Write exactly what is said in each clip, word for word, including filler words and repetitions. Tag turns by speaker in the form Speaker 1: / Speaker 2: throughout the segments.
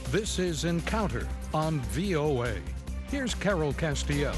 Speaker 1: This is Encounter on V O A. Here's Carol Castillo.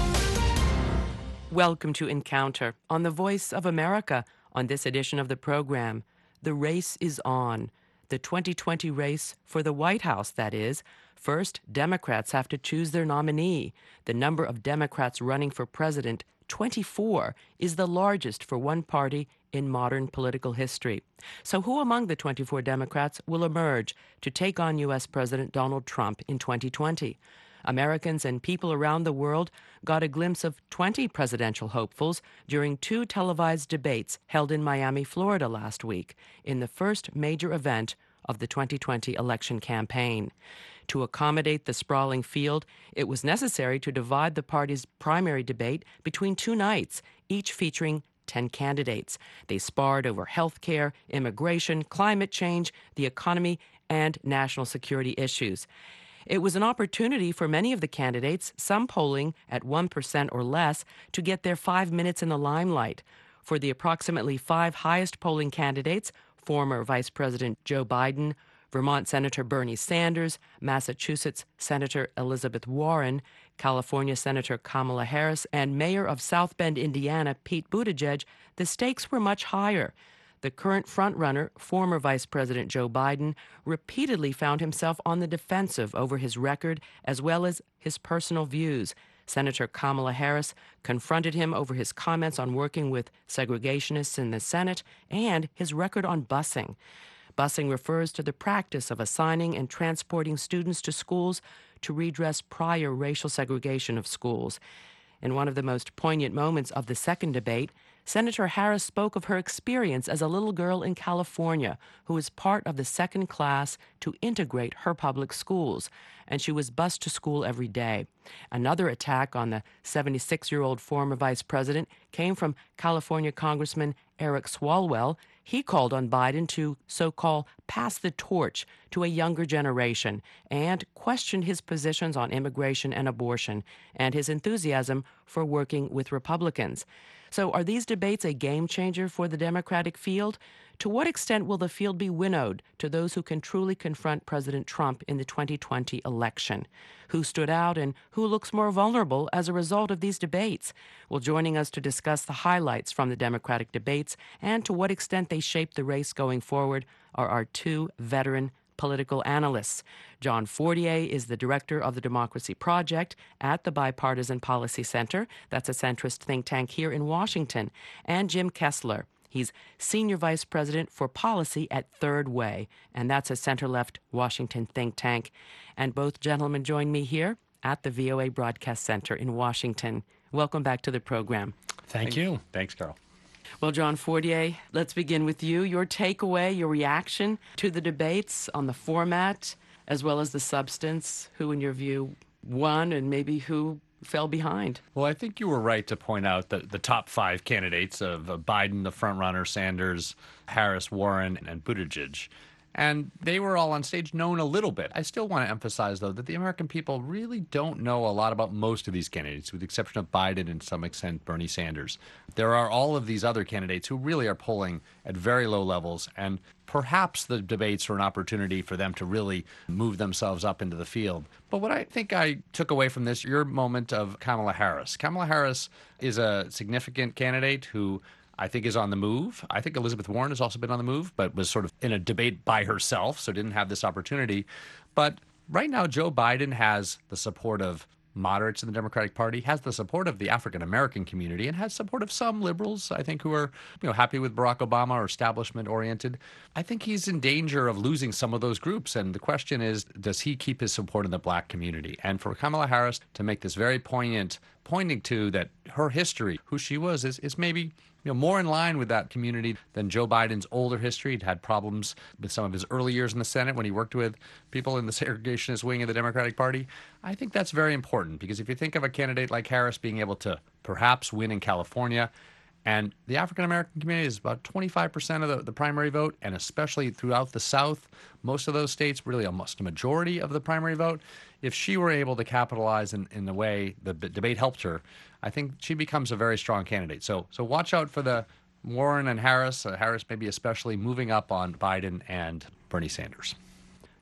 Speaker 2: Welcome to Encounter on the Voice of America. On this edition of the program, the race is on. The twenty twenty race for the White House, that is. First, Democrats have to choose their nominee. The number of Democrats running for president, twenty-four, is the largest for one party in modern political history. So who among the twenty-four Democrats will emerge to take on U S President Donald Trump in twenty twenty? Americans and people around the world got a glimpse of twenty presidential hopefuls during two televised debates held in Miami, Florida last week, in the first major event of the twenty twenty election campaign. To accommodate the sprawling field, it was necessary to divide the party's primary debate between two nights, each featuring ten candidates. They sparred over health care, immigration, climate change, the economy, and national security issues. It was an opportunity for many of the candidates, some polling at one percent or less, to get their five minutes in the limelight. For the approximately five highest polling candidates, former Vice President Joe Biden, Vermont Senator Bernie Sanders, Massachusetts Senator Elizabeth Warren, California Senator Kamala Harris, and Mayor of South Bend, Indiana, Pete Buttigieg, the stakes were much higher. The current frontrunner, former Vice President Joe Biden, repeatedly found himself on the defensive over his record as well as his personal views. Senator Kamala Harris confronted him over his comments on working with segregationists in the Senate and his record on busing. Busing refers to the practice of assigning and transporting students to schools to redress prior racial segregation of schools. In one of the most poignant moments of the second debate, Senator Harris spoke of her experience as a little girl in California who was part of the second class to integrate her public schools, and she was bused to school every day. Another attack on the seventy-six-year-old former vice president came from California Congressman Eric Swalwell. He called on Biden to so-called pass the torch to a younger generation and questioned his positions on immigration and abortion and his enthusiasm for working with Republicans. So are these debates a game changer for the Democratic field? To what extent will the field be winnowed to those who can truly confront President Trump in the twenty twenty election? Who stood out and who looks more vulnerable as a result of these debates? Well, joining us to discuss the highlights from the Democratic debates and to what extent they shape the race going forward are our two veteran political analysts. John Fortier is the director of the Democracy Project at the Bipartisan Policy Center. That's a centrist think tank here in Washington. And Jim Kessler. He's senior vice president for policy at Third Way, and that's a center-left Washington think tank. And both gentlemen join me here at the V O A Broadcast Center in Washington. Welcome back to the program.
Speaker 3: Thank you. Thanks, Carol.
Speaker 2: Well, John Fortier, let's begin with you. Your takeaway, your reaction to the debates on the format, as well as the substance. Who, in your view, won and maybe who fell behind?
Speaker 3: Well, I think you were right to point out that the top five candidates of uh, Biden, the frontrunner, Sanders, Harris, Warren, and Buttigieg. And they were all on stage known a little bit. I still want to emphasize, though, that the American people really don't know a lot about most of these candidates, with the exception of Biden and, to some extent, Bernie Sanders. There are all of these other candidates who really are polling at very low levels, and perhaps the debates were an opportunity for them to really move themselves up into the field. But what I think I took away from this, your moment of Kamala Harris. Kamala Harris is a significant candidate who I think is on the move. I think Elizabeth Warren has also been on the move, but was sort of in a debate by herself, so didn't have this opportunity. But right now, Joe Biden has the support of moderates in the Democratic Party, has the support of the African-American community, and has support of some liberals, I think, who are you know happy with Barack Obama or establishment-oriented. I think he's in danger of losing some of those groups, and the question is, does he keep his support in the black community? And for Kamala Harris to make this very poignant, pointing to that her history, who she was, is, is maybe you know, more in line with that community than Joe Biden's older history. He'd had problems with some of his early years in the Senate when he worked with people in the segregationist wing of the Democratic Party. I think that's very important because if you think of a candidate like Harris being able to perhaps win in California, and the African-American community is about twenty-five percent of the, the primary vote, and especially throughout the South, most of those states, really almost a majority of the primary vote. If she were able to capitalize in, in the way the b- debate helped her, I think she becomes a very strong candidate. So so watch out for the Warren and Harris, uh, Harris maybe especially moving up on Biden and Bernie Sanders.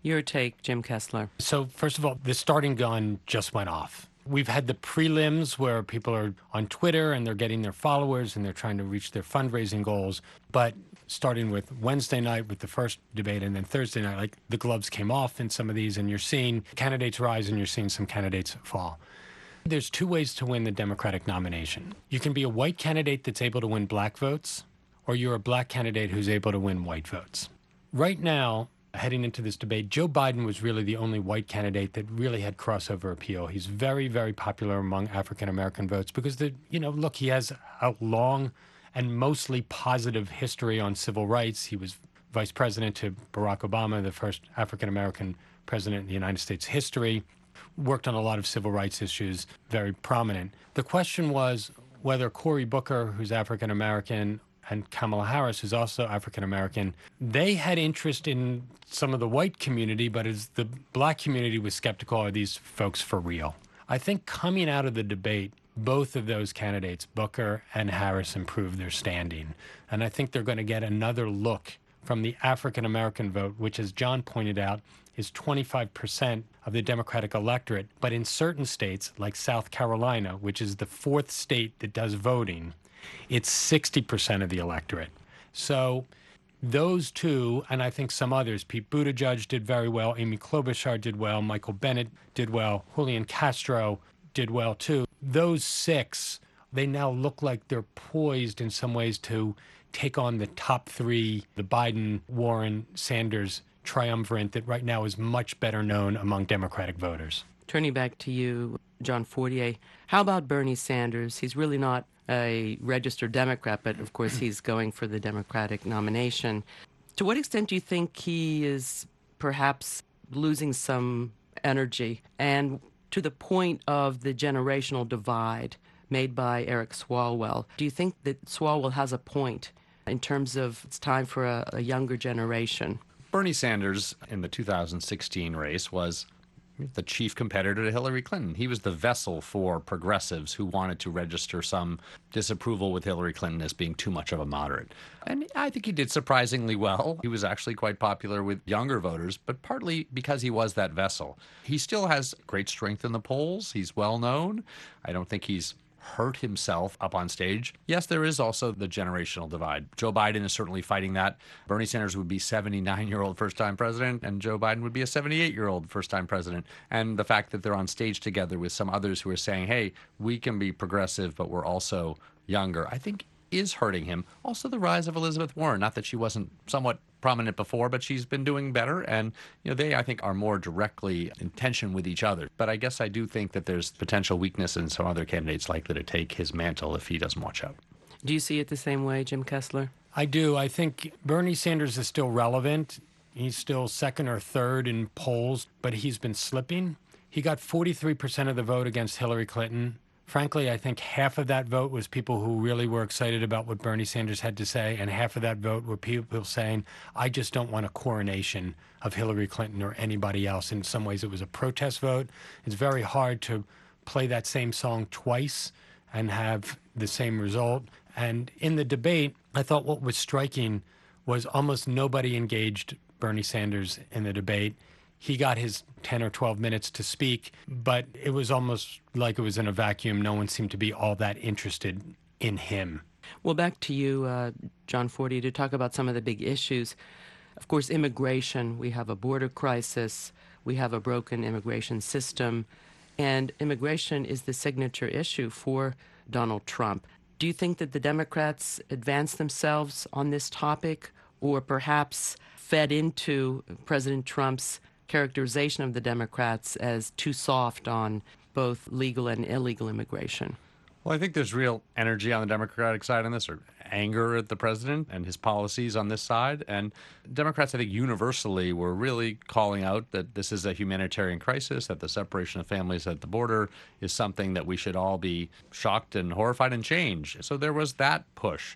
Speaker 2: Your take, Jim Kessler.
Speaker 4: So, first of all, the starting gun just went off. We've had the prelims where people are on Twitter and they're getting their followers and they're trying to reach their fundraising goals. But starting with Wednesday night with the first debate and then Thursday night, like the gloves came off in some of these and you're seeing candidates rise and you're seeing some candidates fall. There's two ways to win the Democratic nomination. You can be a white candidate that's able to win black votes, or you're a black candidate who's able to win white votes. Right now, heading into this debate, Joe Biden was really the only white candidate that really had crossover appeal. He's very, very popular among African-American votes because, the, you know, look, he has a long and mostly positive history on civil rights. He was vice president to Barack Obama, the first African-American president in the United States history, worked on a lot of civil rights issues, very prominent. The question was whether Cory Booker, who's African-American, and Kamala Harris, who's also African-American, they had interest in some of the white community, but as the black community was skeptical, are these folks for real? I think coming out of the debate, both of those candidates, Booker and Harris, improved their standing. And I think they're going to get another look from the African-American vote, which, as John pointed out, is twenty-five percent of the Democratic electorate. But in certain states, like South Carolina, which is the fourth state that does voting, it's sixty percent of the electorate. So those two, and I think some others, Pete Buttigieg did very well, Amy Klobuchar did well, Michael Bennet did well, Julian Castro did well too. Those six, they now look like they're poised in some ways to take on the top three, the Biden, Warren, Sanders triumvirate that right now is much better known among Democratic voters.
Speaker 2: Turning back to you, John Fortier, how about Bernie Sanders? He's really not a registered Democrat, but of course he's going for the Democratic nomination. To what extent do you think he is perhaps losing some energy? And to the point of the generational divide made by Eric Swalwell, do you think that Swalwell has a point in terms of it's time for a, a younger generation?
Speaker 3: Bernie Sanders in the two thousand sixteen race was the chief competitor to Hillary Clinton. He was the vessel for progressives who wanted to register some disapproval with Hillary Clinton as being too much of a moderate. And I think he did surprisingly well. He was actually quite popular with younger voters, but partly because he was that vessel. He still has great strength in the polls. He's well known. I don't think he's hurt himself up on stage. Yes, there is also the generational divide. Joe Biden is certainly fighting that. Bernie Sanders would be seventy-nine-year-old first-time president, and Joe Biden would be a seventy-eight-year-old first-time president. And the fact that they're on stage together with some others who are saying, hey, we can be progressive, but we're also younger, I think is hurting him. Also the rise of Elizabeth Warren, not that she wasn't somewhat prominent before, but she's been doing better. And, you know, they, I think, are more directly in tension with each other. But I guess I do think that there's potential weakness in some other candidates likely to take his mantle if he doesn't watch out.
Speaker 2: Do you see it the same way, Jim Kessler?
Speaker 4: I do. I think Bernie Sanders is still relevant. He's still second or third in polls, but he's been slipping. He got forty-three percent of the vote against Hillary Clinton. Frankly, I think half of that vote was people who really were excited about what Bernie Sanders had to say, and half of that vote were people saying, I just don't want a coronation of Hillary Clinton or anybody else. In some ways, it was a protest vote. It's very hard to play that same song twice and have the same result. And in the debate, I thought what was striking was almost nobody engaged Bernie Sanders in the debate. He got his ten or twelve minutes to speak, but it was almost like it was in a vacuum. No one seemed to be all that interested in him.
Speaker 2: Well, back to you, uh, John Fortier, to talk about some of the big issues. Of course, immigration. We have a border crisis. We have a broken immigration system. And immigration is the signature issue for Donald Trump. Do you think that the Democrats advanced themselves on this topic, or perhaps fed into President Trump's characterization of the Democrats as too soft on both legal and illegal immigration?
Speaker 3: Well, I think there's real energy on the Democratic side on this, or anger at the president and his policies on this side. And Democrats, I think, universally were really calling out that this is a humanitarian crisis, that the separation of families at the border is something that we should all be shocked and horrified and change. So there was that push.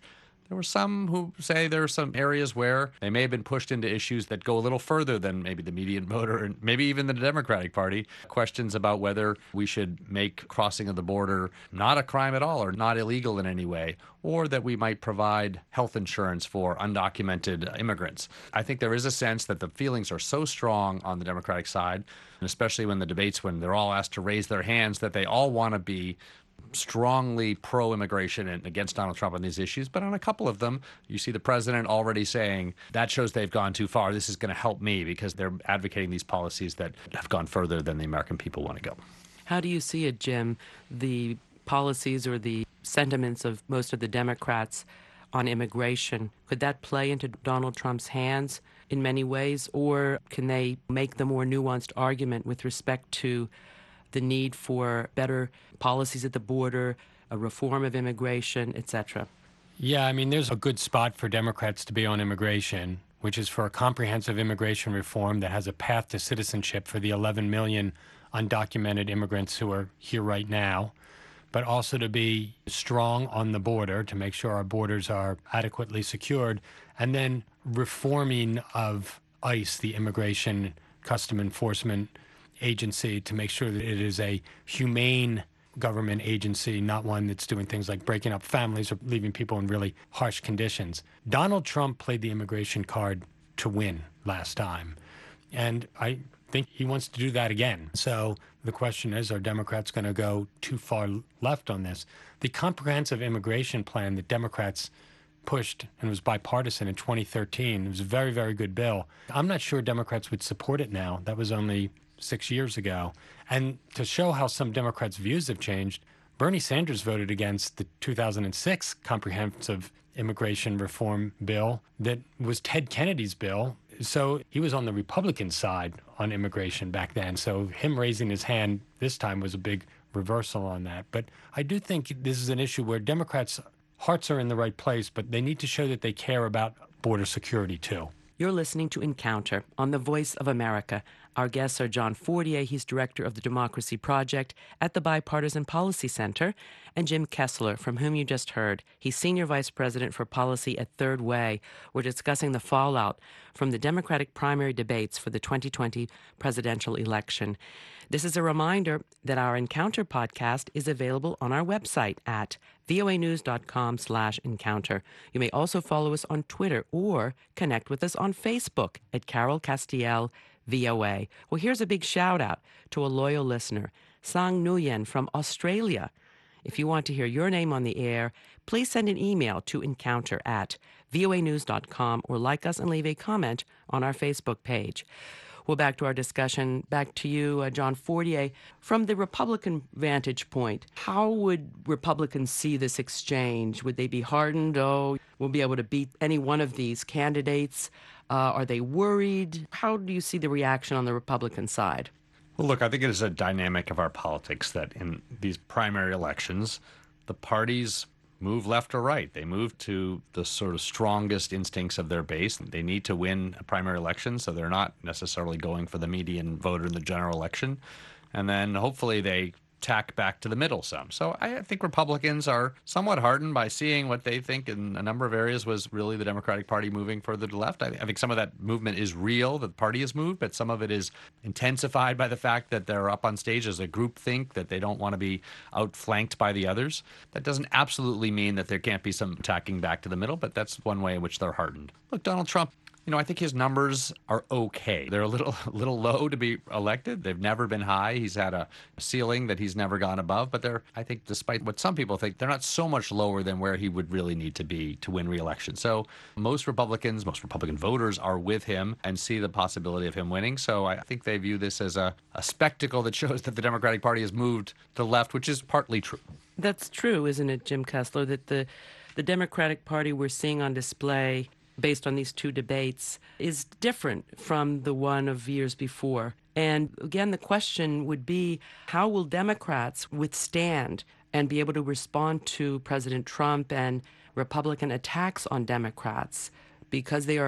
Speaker 3: There were some who say there are some areas where they may have been pushed into issues that go a little further than maybe the median voter and maybe even the Democratic Party. Questions about whether we should make crossing of the border not a crime at all or not illegal in any way, or that we might provide health insurance for undocumented immigrants. I think there is a sense that the feelings are so strong on the Democratic side, and especially when the debates, when they're all asked to raise their hands, that they all want to be strongly pro-immigration and against Donald Trump on these issues. But on a couple of them, you see the president already saying, that shows they've gone too far. This is going to help me, because they're advocating these policies that have gone further than the American people want to go.
Speaker 2: How do you see it, Jim, the policies or the sentiments of most of the Democrats on immigration? Could that play into Donald Trump's hands in many ways, or can they make the more nuanced argument with respect to the need for better policies at the border, a reform of immigration, et cetera?
Speaker 4: Yeah, I mean, there's a good spot for Democrats to be on immigration, which is for a comprehensive immigration reform that has a path to citizenship for the eleven million undocumented immigrants who are here right now, but also to be strong on the border to make sure our borders are adequately secured, and then reforming of ICE, the Immigration Custom Enforcement Agency, to make sure that it is a humane government agency, not one that's doing things like breaking up families or leaving people in really harsh conditions. Donald Trump played the immigration card to win last time, and I think he wants to do that again. So the question is, are Democrats going to go too far left on this? The comprehensive immigration plan that Democrats pushed and was bipartisan in twenty thirteen, it was a very, very good bill. I'm not sure Democrats would support it now. That was only six years ago. And to show how some Democrats' views have changed, Bernie Sanders voted against the two thousand six comprehensive immigration reform bill that was Ted Kennedy's bill. So he was on the Republican side on immigration back then. So him raising his hand this time was a big reversal on that. But I do think this is an issue where Democrats' hearts are in the right place, but they need to show that they care about border security too.
Speaker 2: You're listening to Encounter on the Voice of America. Our guests are John Fortier, he's director of the Democracy Project at the Bipartisan Policy Center, and Jim Kessler, from whom you just heard. He's senior vice president for policy at Third Way. We're discussing the fallout from the Democratic primary debates for the twenty twenty presidential election. This is a reminder that our Encounter podcast is available on our website at voanews.com slash encounter. You may also follow us on Twitter or connect with us on Facebook at Carol Castiel V O A. Well, here's a big shout out to a loyal listener, Sang Nguyen from Australia. If you want to hear your name on the air, please send an email to encounter at voanews dot com or like us and leave a comment on our Facebook page. Well, back to our discussion. Back to you, uh, John Fortier. From the Republican vantage point, how would Republicans see this exchange? Would they be hardened? Oh, we'll be able to beat any one of these candidates. Uh, are they worried? How do you see the reaction on the Republican side?
Speaker 3: Well, look, I think it is a dynamic of our politics that in these primary elections, the parties move left or right. They move to the sort of strongest instincts of their base. They need to win a primary election, so they're not necessarily going for the median voter in the general election. And then hopefully they tack back to the middle some. So I think Republicans are somewhat hardened by seeing what they think in a number of areas was really the Democratic Party moving further to the left. I, I think some of that movement is real, the party has moved, but some of it is intensified by the fact that they're up on stage as a group think, that they don't want to be outflanked by the others. That doesn't absolutely mean that there can't be some tacking back to the middle, but that's one way in which they're hardened. Look, Donald Trump, you know, I think his numbers are okay. They're a little a little low to be elected. They've never been high. He's had a ceiling that he's never gone above. But they're, I think, despite what some people think, they're not so much lower than where he would really need to be to win re-election. So most Republicans, most Republican voters are with him and see the possibility of him winning. So I think they view this as a, a spectacle that shows that the Democratic Party has moved to the left, which is partly true.
Speaker 2: That's true, isn't it, Jim Kessler, that the, the Democratic Party we're seeing on display based on these two debates is different from the one of years before. And again, the question would be, how will Democrats withstand and be able to respond to President Trump and Republican attacks on Democrats? Because they are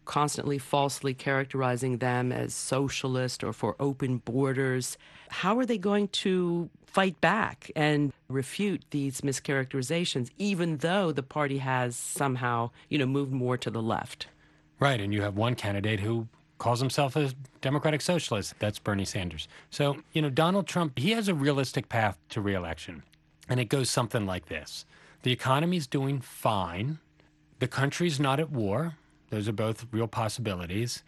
Speaker 2: constantly falsely characterizing them as socialist or for open borders. How are they going to fight back and refute these mischaracterizations, even though the party has somehow, you know, moved more to the left?
Speaker 4: Right, and you have one candidate who calls himself a democratic socialist. That's Bernie Sanders. So, you know, Donald Trump, he has a realistic path to reelection, and it goes something like this. The economy's doing fine. The country's not at war. Those are both real possibilities.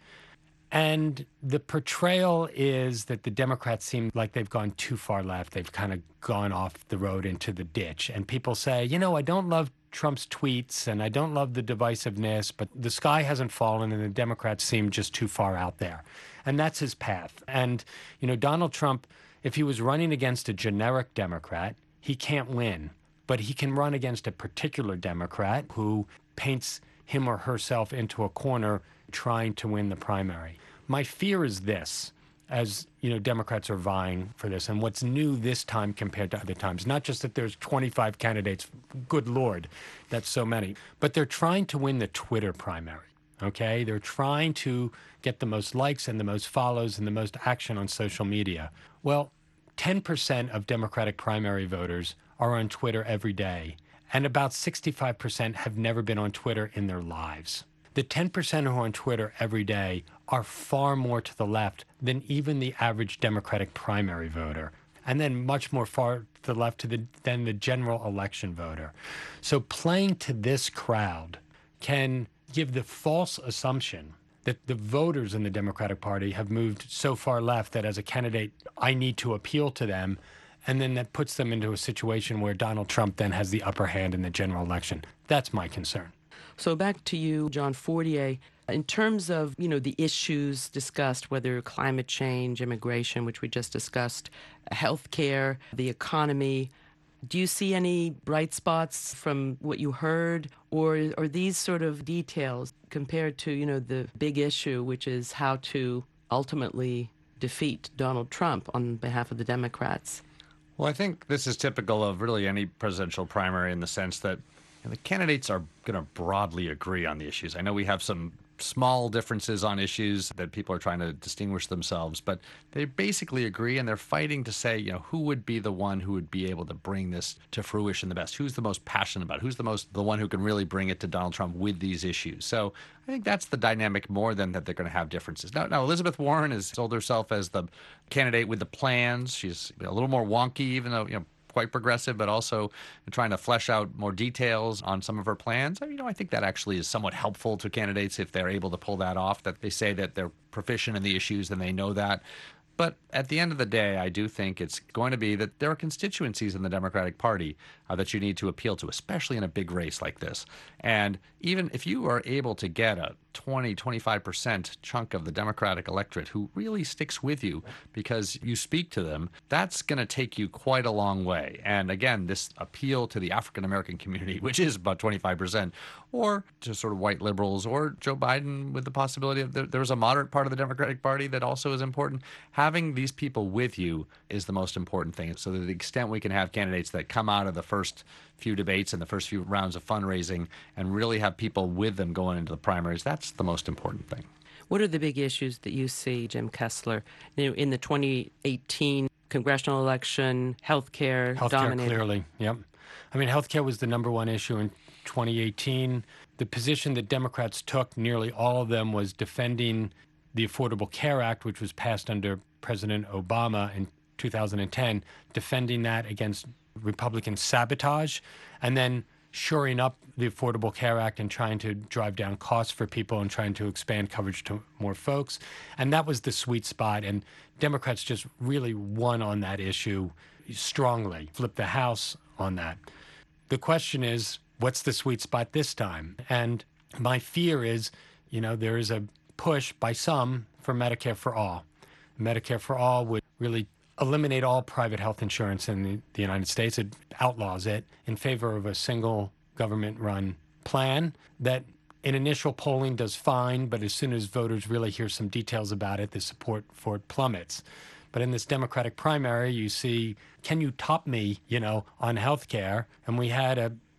Speaker 4: And the portrayal is that the Democrats seem like they've gone too far left. They've kind of gone off the road into the ditch. And people say, you know, I don't love Trump's tweets and I don't love the divisiveness, but the sky hasn't fallen and the Democrats seem just too far out there. And that's his path. And, you know, Donald Trump, if he was running against a generic Democrat, he can't win. But he can run against a particular Democrat who paints him or herself into a corner trying to win the primary. My fear is this, as you know, Democrats are vying for this, and what's new this time compared to other times, not just that there's twenty-five candidates, good Lord, that's so many, but they're trying to win the Twitter primary, okay? They're trying to get the most likes and the most follows and the most action on social media. Well, ten percent of Democratic primary voters are on Twitter every day, and about sixty-five percent have never been on Twitter in their lives. The ten percent who are on Twitter every day are far more to the left than even the average Democratic primary voter, and then much more far to the left to the, than the general election voter. So playing to this crowd can give the false assumption that the voters in the Democratic Party have moved so far left that as a candidate, I need to appeal to them. And then that puts them into a situation where Donald Trump then has the upper hand in the general election. That's my concern.
Speaker 2: So back to you, John Fortier. In terms of, you know, the issues discussed, whether climate change, immigration, which we just discussed, healthcare, the economy, do you see any bright spots from what you heard, or are these sort of details compared to, you know, the big issue, which is how to ultimately defeat Donald Trump on behalf of the Democrats?
Speaker 3: Well, I think this is typical of really any presidential primary in the sense that you know, the candidates are going to broadly agree on the issues. I know we have some small differences on issues that people are trying to distinguish themselves, but they basically agree, and they're fighting to say, you know, who would be the one who would be able to bring this to fruition the best? Who's the most passionate about it? Who's the most the one who can really bring it to Donald Trump with these issues? So I think that's the dynamic more than that they're going to have differences. Now, now Elizabeth Warren has sold herself as the candidate with the plans. She's a little more wonky, even though, you know, quite progressive, but also trying to flesh out more details on some of her plans. You know, I think that actually is somewhat helpful to candidates if they're able to pull that off, that they say that they're proficient in the issues and they know that. But at the end of the day, I do think it's going to be that there are constituencies in the Democratic Party uh, that you need to appeal to, especially in a big race like this. And even if you are able to get a twenty, twenty-five percent chunk of the Democratic electorate who really sticks with you because you speak to them, that's going to take you quite a long way. And again, this appeal to the African-American community, which is about twenty-five percent, or to sort of white liberals, or Joe Biden with the possibility of there, there's a moderate part of the Democratic Party that also is important. Having these people with you is the most important thing. So to the extent we can have candidates that come out of the first few debates and the first few rounds of fundraising and really have people with them going into the primaries, that's the most important thing.
Speaker 2: What are the big issues that you see, Jim Kessler, you know, in the twenty eighteen congressional election? Healthcare,
Speaker 4: Healthcare,
Speaker 2: dominated.
Speaker 4: clearly, yep. I mean, healthcare was the number one issue in twenty eighteen. The position that Democrats took, nearly all of them, was defending the Affordable Care Act, which was passed under President Obama in two thousand ten, defending that against Republican sabotage, and then shoring up the Affordable Care Act and trying to drive down costs for people and trying to expand coverage to more folks. And that was the sweet spot. And Democrats just really won on that issue strongly, flipped the House on that. The question is, what's the sweet spot this time? And my fear is, you know, there is a push by some for Medicare for all. Medicare for all would really eliminate all private health insurance in the, the United States. It outlaws it in favor of a single government-run plan that in initial polling does fine, but as soon as voters really hear some details about it, the support for it plummets. But in this Democratic primary, you see, can you top me, you know, on health care? And we had a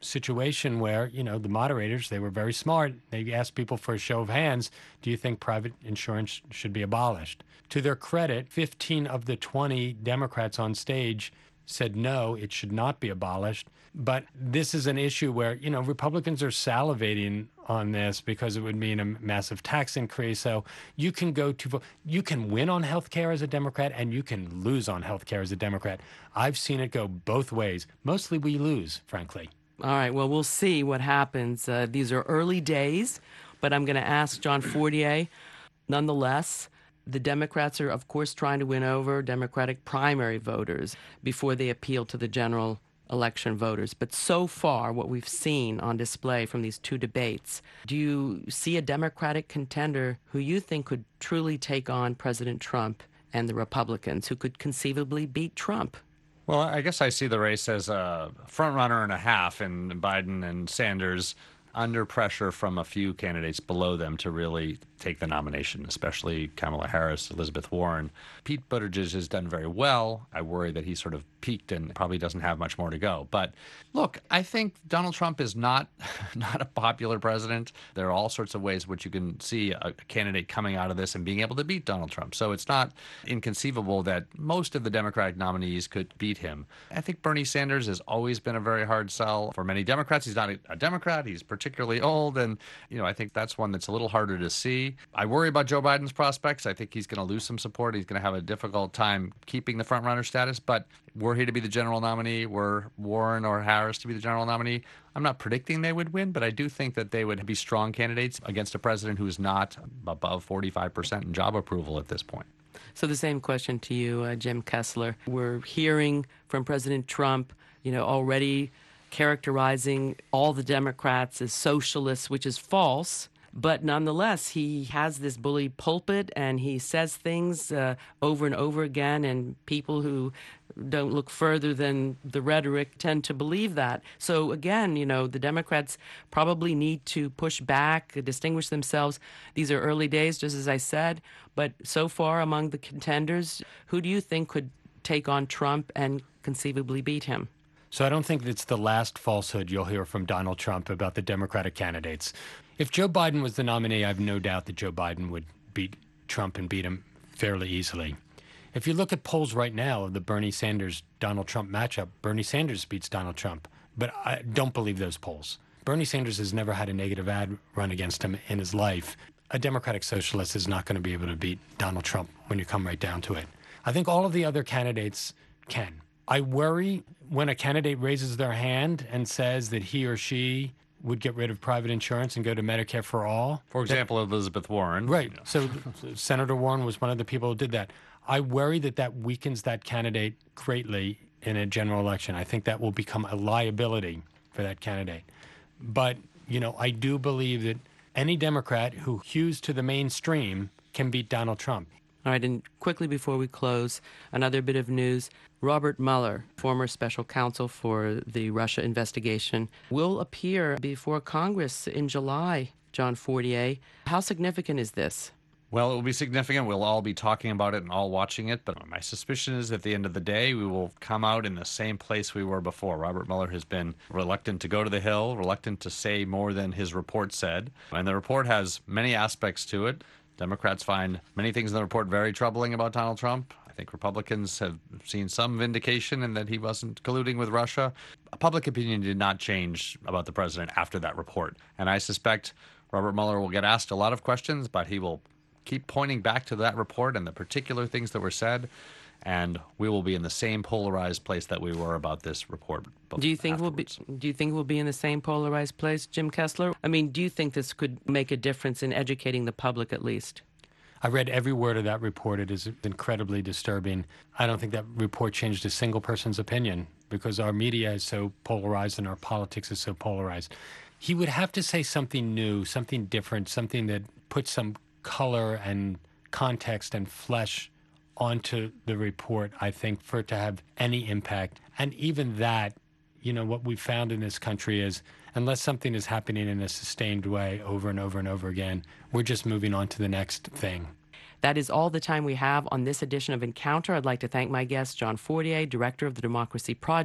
Speaker 4: situation where, you know, the moderators, they were very smart. They asked people for a show of hands, do you think private insurance should be abolished? To their credit, fifteen of the twenty Democrats on stage said no, it should not be abolished. But this is an issue where, you know, Republicans are salivating on this because it would mean a massive tax increase. So you can go to, you can win on health care as a Democrat and you can lose on health care as a Democrat. I've seen it go both ways. Mostly we lose, frankly.
Speaker 2: All right, well, we'll see what happens. Uh, these are early days, but I'm going to ask John Fortier, nonetheless. The Democrats are, of course, trying to win over Democratic primary voters before they appeal to the general election voters. But so far, what we've seen on display from these two debates, do you see a Democratic contender who you think could truly take on President Trump and the Republicans, who could conceivably beat Trump?
Speaker 3: Well, I guess I see the race as a front runner and a half in Biden and Sanders, under pressure from a few candidates below them to really take the nomination, especially Kamala Harris, Elizabeth Warren. Pete Buttigieg has done very well. I worry that he sort of peaked and probably doesn't have much more to go. But look, I think Donald Trump is not not a popular president. There are all sorts of ways in which you can see a candidate coming out of this and being able to beat Donald Trump. So it's not inconceivable that most of the Democratic nominees could beat him. I think Bernie Sanders has always been a very hard sell for many Democrats. He's not a Democrat. He's particularly old. And, you know, I think that's one that's a little harder to see. I worry about Joe Biden's prospects. I think he's going to lose some support. He's going to have a difficult time keeping the front runner status. But were he to be the general nominee, were Warren or Harris to be the general nominee, I'm not predicting they would win, but I do think that they would be strong candidates against a president who is not above forty-five percent in job approval at this point.
Speaker 2: So the same question to you, uh, Jim Kessler. We're hearing from President Trump, you know, already characterizing all the Democrats as socialists, which is false. But nonetheless, he has this bully pulpit and he says things uh, over and over again, and people who don't look further than the rhetoric tend to believe that. So again, you know, the Democrats probably need to push back, distinguish themselves. These are early days, just as I said. But so far among the contenders, who do you think could take on Trump and conceivably beat him?
Speaker 4: So I don't think it's the last falsehood you'll hear from Donald Trump about the Democratic candidates. If Joe Biden was the nominee, I have no doubt that Joe Biden would beat Trump and beat him fairly easily. If you look at polls right now of the Bernie Sanders-Donald Trump matchup, Bernie Sanders beats Donald Trump. But I don't believe those polls. Bernie Sanders has never had a negative ad run against him in his life. A Democratic socialist is not going to be able to beat Donald Trump when you come right down to it. I think all of the other candidates can. I worry when a candidate raises their hand and says that he or she would get rid of private insurance and go to Medicare for all.
Speaker 3: For example, that, Elizabeth Warren.
Speaker 4: Right. You know. So Senator Warren was one of the people who did that. I worry that that weakens that candidate greatly in a general election. I think that will become a liability for that candidate. But, you know, I do believe that any Democrat who hews to the mainstream can beat Donald Trump.
Speaker 2: All right, and quickly before we close, another bit of news. Robert Mueller, former special counsel for the Russia investigation, will appear before Congress in July, John Fortier. How significant is this?
Speaker 3: Well, it will be significant. We'll all be talking about it and all watching it. But my suspicion is at the end of the day, we will come out in the same place we were before. Robert Mueller has been reluctant to go to the Hill, reluctant to say more than his report said. And the report has many aspects to it. Democrats find many things in the report very troubling about Donald Trump. I think Republicans have seen some vindication in that he wasn't colluding with Russia. Public opinion did not change about the president after that report. And I suspect Robert Mueller will get asked a lot of questions, but he will keep pointing back to that report and the particular things that were said. And we will be in the same polarized place that we were about this report.
Speaker 2: Do you think afterwards. we'll be? Do you think we'll be in the same polarized place, Jim Kessler? I mean, do you think this could make a difference in educating the public, at least?
Speaker 4: I read every word of that report. It is incredibly disturbing. I don't think that report changed a single person's opinion because our media is so polarized and our politics is so polarized. He would have to say something new, something different, something that puts some color and context and flesh onto the report, I think, for it to have any impact. And even that, you know, what we've found in this country is unless something is happening in a sustained way over and over and over again, we're just moving on to the next thing.
Speaker 2: That is all the time we have on this edition of Encounter. I'd like to thank my guest, John Fortier, director of the Democracy Project,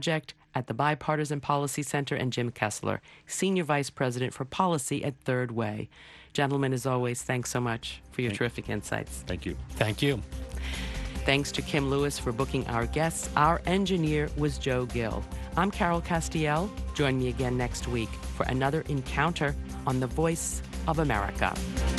Speaker 2: at the Bipartisan Policy Center, and Jim Kessler, Senior Vice President for Policy at Third Way. Gentlemen, as always, thanks so much for your
Speaker 3: Thank-
Speaker 2: terrific insights.
Speaker 3: Thank you.
Speaker 4: Thank you.
Speaker 2: Thanks to Kim Lewis for booking our guests. Our engineer was Joe Gill. I'm Carol Castiel. Join me again next week for another encounter on the Voice of America.